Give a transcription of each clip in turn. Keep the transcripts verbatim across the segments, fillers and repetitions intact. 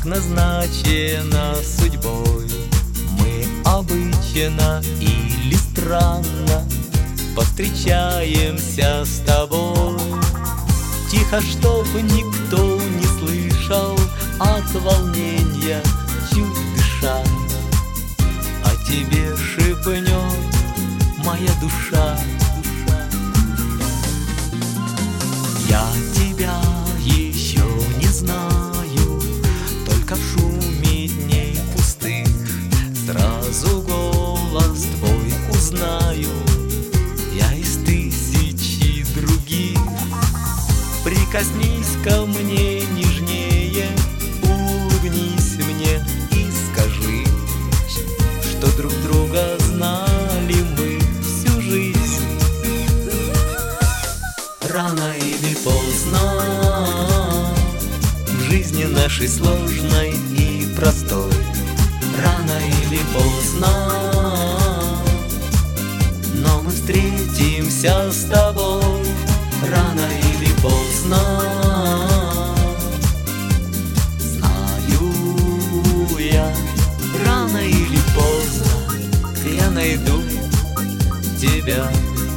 назначено судьбой. Мы обычно или странно повстречаемся с тобой. Тихо, чтоб никто не слышал, от волнения чуть дыша, о тебе шепнет моя душа. Я тебя еще не знаю, только в шуме дней пустых сразу голос твой узнаю я из тысячи других. Прикоснись ко мне нежнее, улыбнись мне и скажи, что друг друга знали мы всю жизнь. Рано или поздно в жизни нашей сложной и простой, рано или поздно, но мы встретимся с тобой. Рано или поздно, знаю я, рано или поздно я найду тебя.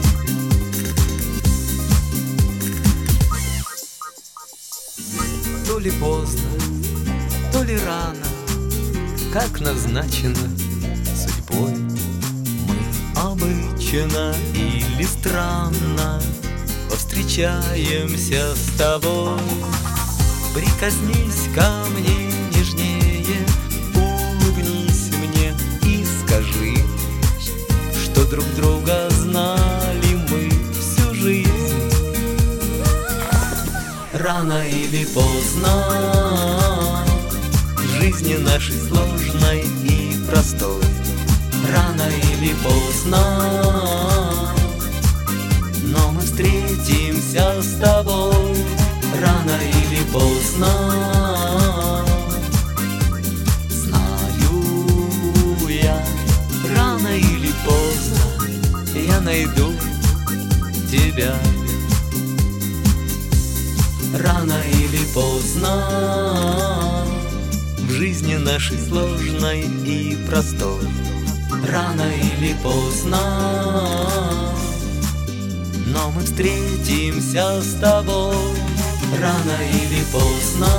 То ли поздно, то ли рано, как назначено судьбой. Мы обычно или странно повстречаемся с тобой. Прикоснись ко мне нежнее, улыбнись мне и скажи, что друг друга знали мы всю жизнь. Рано или поздно в жизни нашей сложной и простой, рано или поздно, но мы встретимся с тобой. Рано или поздно, знаю я, рано или поздно я найду тебя. Рано или поздно в жизни нашей сложной и простой, рано или поздно, но мы встретимся с тобой. Рано или поздно,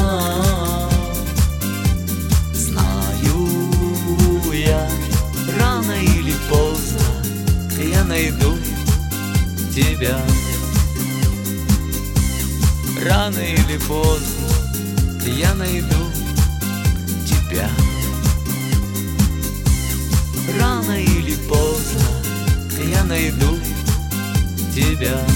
знаю я, рано или поздно я найду тебя. Рано или поздно я найду тебя. Рано или поздно я найду тебя.